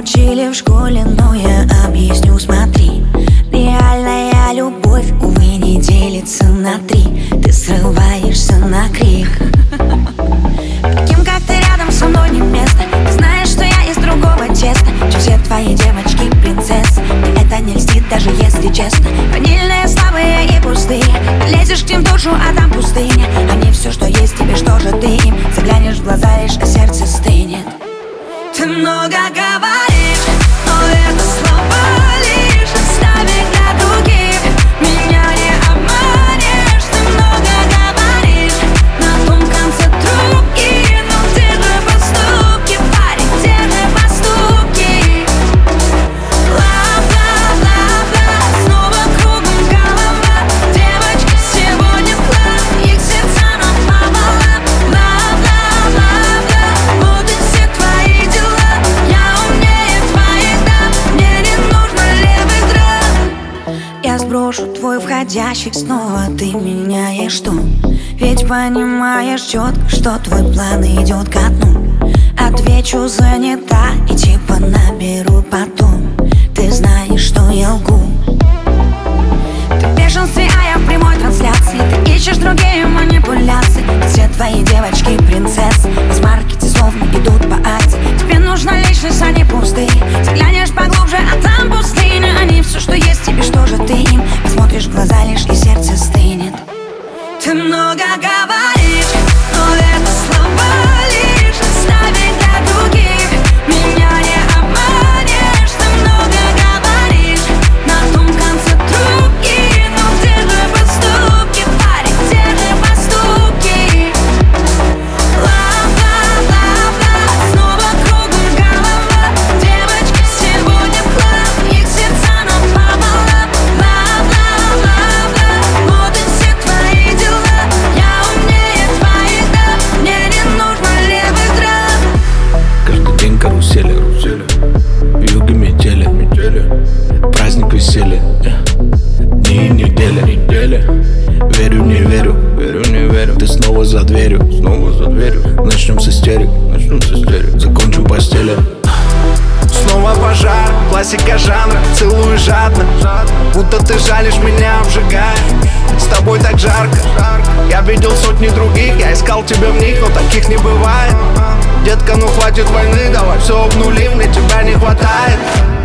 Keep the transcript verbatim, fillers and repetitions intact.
учили в школе, но я объясню, смотри. Реальная любовь, увы, не делится на три. Ты срываешься на крик. Таким, как ты, рядом со мной не место. Ты знаешь, что я из другого теста, чем все твои девочки принцессы. Мне это не льстит, даже если честно. Ванильные, слабые и пустые. Ты лезешь к ним в душу, а там пустыня. Они все, что есть, тебе что же ты им? Заглянешь в глаза лишь, а сердце стынет. Ты много говоришь, но это слова лишь. Оставь для других, меня не обманешь. Ты много говоришь, на том конце трубки, но где же поступки, парень, где же поступки? Бла-бла-бла-бла, снова кругом голова. Девочки сегодня в хлам, их сердца напополам. Бла-бла-бла-бла, вот и все твои дела. Я умнее твоих дам, мне не нужно левых драм. Я сброшу твой входящий, снова ты меняешь тон. Ведь понимаешь четко, что твой план идет ко дну. Отвечу, занята, и типа наберу потом. Ты знаешь, что я лгу. Ты в бешенстве, а я в прямой трансляции. Ты ищешь другие манипуляции. Все твои девочки принцессы из маркете словно идут по акции. Тебе нужна личность, а не пустые. Заглянешь поглубже, а там пустыня. Они все, что есть, тебе что же ты им? Посмотришь в глаза лишь, и сердце стынет. Ты много говоришь, но это слова лишь. Оставь для других, меня не обманешь. Ты много говоришь, на том конце трубки, но где же поступки, парень, где же поступки? Бла-бла-бла-бла, снова кругом голова. Девочки сегодня в хлам, их сердца напополам. Бла-бла-бла-бла, вот и все твои дела. Я умнее твоих дам, мне не нужно левых драм. Каждый день карусели, юга метели, праздник веселья, дни и недели, верю, не верю, верю, не верю. Ты снова за дверью, снова за дверью. Начнем с истерик, начнем с истерик. Закончим постели. Снова пожар, классика жанра, целую жадно. Будто ты жалишь меня, обжигаешь. С тобой так жарко. Я видел сотни других, я искал тебя в них, но таких не бывает. Детка, ну хватит войны, давай все обнулим, мне тебя не хватает.